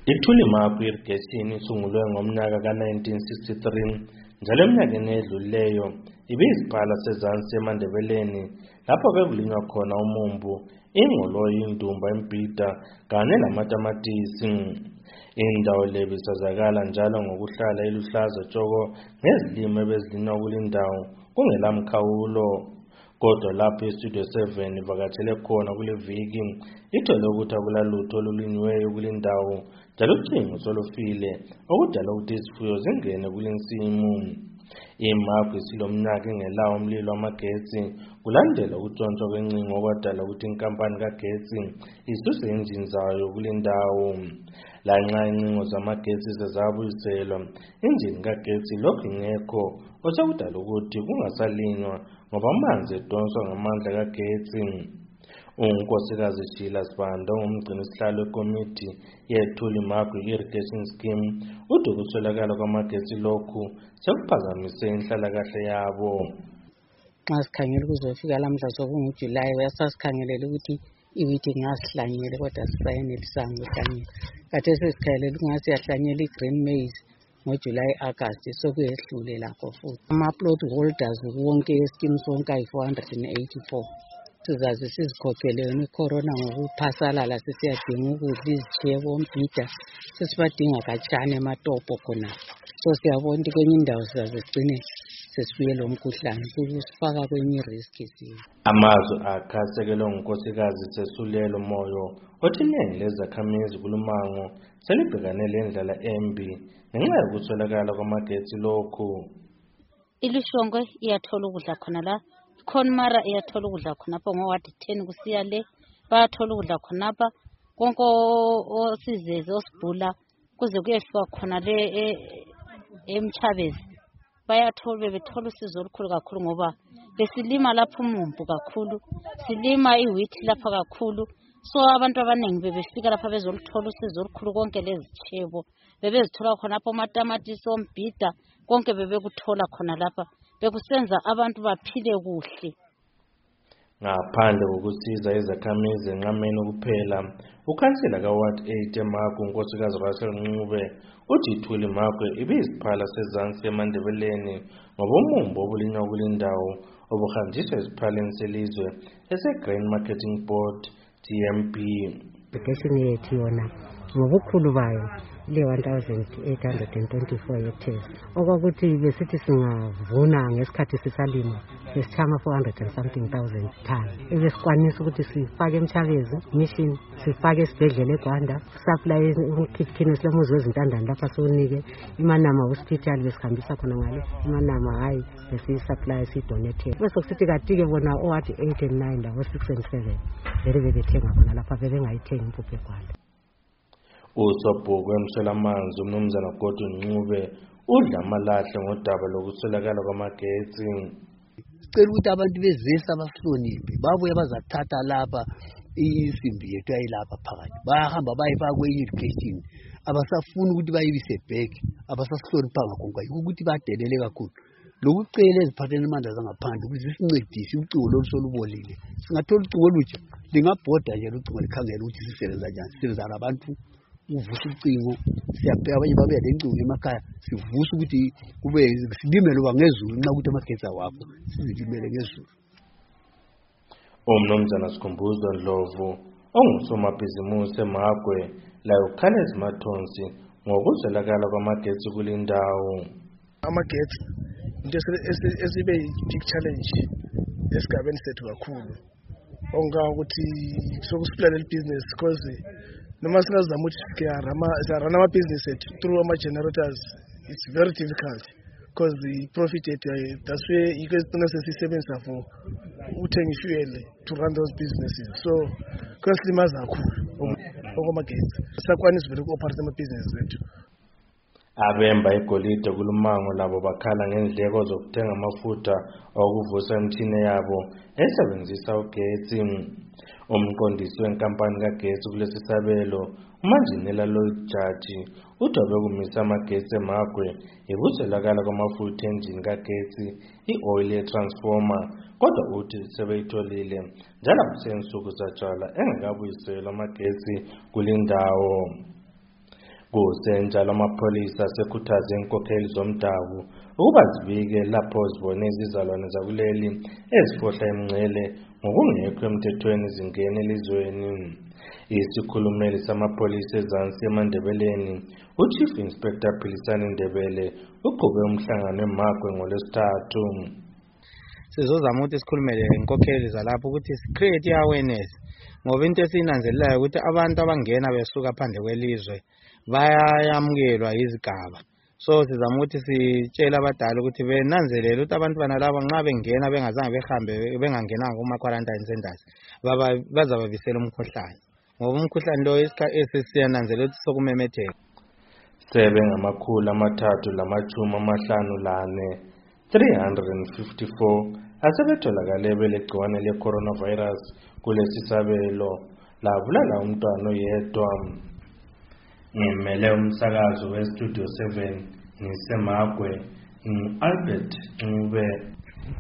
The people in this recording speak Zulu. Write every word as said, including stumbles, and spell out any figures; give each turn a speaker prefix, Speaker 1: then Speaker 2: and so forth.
Speaker 1: IThulimagu irrigation isungulwe ngomnyaka ka nineteen sixty-three njalo eminyakeni edlulileyo ibiyisiphala sezansi eMandebeleni lapho bekulinywa khona umumbu, ingqoloyi, indumba, imbhida kanye lamatamatisi. Indawo le bisazakala njalo ngokuhlala iluhlaza tshoko ngezilimo ebezilinywa kulindawo kungelamkhawulo. Kodwa lapho iStudio seven ivakatshele khona kule viki ithole ukuthi akulalutho olulinyiweyo kulindawo njalo ucingo solufile okudala ukuthi izifuyo zingene kulensimu. Imagu isilomnyaka ingelawo umlilo wamagetsi kulandela ukutshontshwa kwencingo okwadala ukuthi inkampani kagetsi isuse injini zayo kulindawo. Lanxa incingo zamagetsi sezabuyiselwa, injini kagetsi lokhu ingekho osakudala ukuthi kungasalinywa ngoba amanzi edonswa ngamandla kagetsi. UNkosikazi Sheila Sibanda ongumgcini sihlalo wekomiti yeThulimagu irrigation scheme uthi ukuswelakala kwamagetsi lokhu sekuphazamise inhlalakahle yabo.
Speaker 2: Xa sikhangela kuzofika lamhla sokunguJulayi uyasasikhangela ukuthi iwheat ngasihlanyele kodwa sisayenelisanga ukuhlanyela. Kade sesikhayelela ukuthi siyahlanyela igreen maize ngoJuly August sokuyehlule lakho futhi. Ama-plot holders wonke escheme sonke ayi-four hundred eighty-four. Sizazi sizikhokhele yona icorona ngokuphasalala sesiyadinga ukudla izitshebo ombhida sesibadinga katshana ematopo khona. So siyabona ukuthi kwenye indawo sizazigcine sesibuye lo mkhuhlane kusifaka kwenye risk siyo.
Speaker 1: Amazwi akhe asekelwe ngunkosikazi Sesulelo Moyo othi iningi lezakhamizi kulumango selibhekane lendlela embi ngenxa yokuswelakala kwamagetsi lokhu.
Speaker 3: iLushongwe iyathola ukudla khona la, Khonmara iyathola ukudla khonapha ngowadi ten kusiya le, bayathola ukudla khonapha konke osizeze osibhula kuze kuyefika khona le eMchabezi bayathola bebethola usizo olukhulu kakhulu ngoba besilima lapho umumbu kakhulu, silima iwheat lapha kakhulu. So abantu abaningi bebefika lapha bezolithola usizo olukhulu konke lezitshebo bebezithola khonapha amatamatisi ombhida konke bebekuthola khona lapha bekusenza abantu baphile kuhle.
Speaker 1: Ngaphandle kokusiza izakhamizi enqameni kuphela, ukhansela kaWard eight eMagu uNkosikazi Rachel Ncube uthi iThulimagu ibiyisiphala sezansi eMandebeleni ngoba umumbu obulinywa kulindawo obuhanjiswa esiphaleni selizwe ese-Grain Marketing Board G M B.
Speaker 4: Irrigation yethu yona ngobukhulu bayo le one thousand eight hundred twenty-four hectares okokuthi besithi singavuna ngesikhathi sisalima sesichama four hundred and something thousand tons. Ebesikwanisa ukuthi sifake eMchabezi mission, sifake esibhedlela eGwanda, supply ukhiphikini silamuzi wezintandane lapha sonike iManama hospital besihambisa khona ngale iManama hayi besisupply sidonate. Bese kusithi katike bona oward eight and nine labo six and seven vele bebethenga khona lapha bebengayithengi impuphu eGwanda.
Speaker 1: Usobhuku emswelamanzi uMnumzana Gordon Ncube udla amalahle ngodaba lokuswelakala kwamagetsi.
Speaker 5: Sicela ukuthi abantu bezisa abahloniphe babuye bazathatha lapha isimbi yethu ayilapha phakathi bayahamba bayifaka kwe-irrigation abasafuni ukuthi bayibise back abasasihlonipha ngakho ukuthi badelele kakhulu. Lokucela eziphatheni amandla zangaphandle ukuthi sincedise ucingo lolusolubonile singathola ucingo olutsha lingabhoda nje ucingo likhangela ukuthi sisebenza njani sisebenza abantu uvusa ucingo siyabheka abanye babe lencingo emakhaya sivusa ukuthi kube silime loba ngezulu nxa ukuthi amagetsi awakho sizilimele ngezulu.
Speaker 1: Umnumzana Sikhumbuzo Ndlovu ongusomabhizimusi eMagwe layo Khalezi Mathonsi ngokuzwelakala kwamagetsi kulindawo.
Speaker 6: Amagetsi into esibe big challenge esigabeni sethu kakhulu onga ukuthi sokusiplana business because noma singazama ukuthi siyarama siyarana ama business ethu through ama generators, it's very difficult because the profit rate that's where you guys don't sisebenzisa for uthenga fuel to run those businesses. So kuslimaza kakhulu okwamagetsi sakwanisa vele ku-operate ama business ethu.
Speaker 1: Abemba igolide kulumango labo bakhala ngendleko zokuthenga amafutha okuvusa imithini yabo esebenzisa ugetsi. Umqondisi wenkampani kagetsi kulesi sabelo uManjinela Lloyd Jaji udobe kumisa amagetsi eMagwe ibuswelakala kwamafutha engine kagetsi i-oil transformer kodwa uthi sebeyitholile njalo kusensuku satshwala engakabuyiselwa amagetsi kulindawo. Kusenjalo amapholisa asekhuthaze inkokheli zomdabu ukuba zibike lapho zibone izizalwane zakuleli ezifohla emngcele ngokungekho emthethweni zingene elizweni. Isikhulumeli samapholisa eZansi eMandebeleni, uChief Inspector Philisani Ndebele, uqhube umhlangano eMagwe ngoLwesithathu.
Speaker 7: Sizozama ukuthi sikhulumele inkokheli zalapho ukuthi si-create i-awareness ngoba into esiyinanzelelayo ukuthi abantu abangena besuka phandle kwelizwe bayayamukelwa izigaba. So sizama ukuthi sitshela abadala ukuthi benanzelele ukuthi abantu banalabo nxa bengena bengazange behambe bengangenanga kuma-quarantine centers bazababisela umkhuhlane ngoba umkhuhlane lo esisiyananzelela ukuthi sokumemetheka.
Speaker 1: Sebe ngamakhulu amathathu lamachumi amahlanu lane three hundred fifty-four asebetholakale belegciwane le-coronavirus kulesi sabelo labulala umntwana oyedwa. Ngimele umsakazo we-Studio seven ngisemagwe, ngu-Albert Ncube.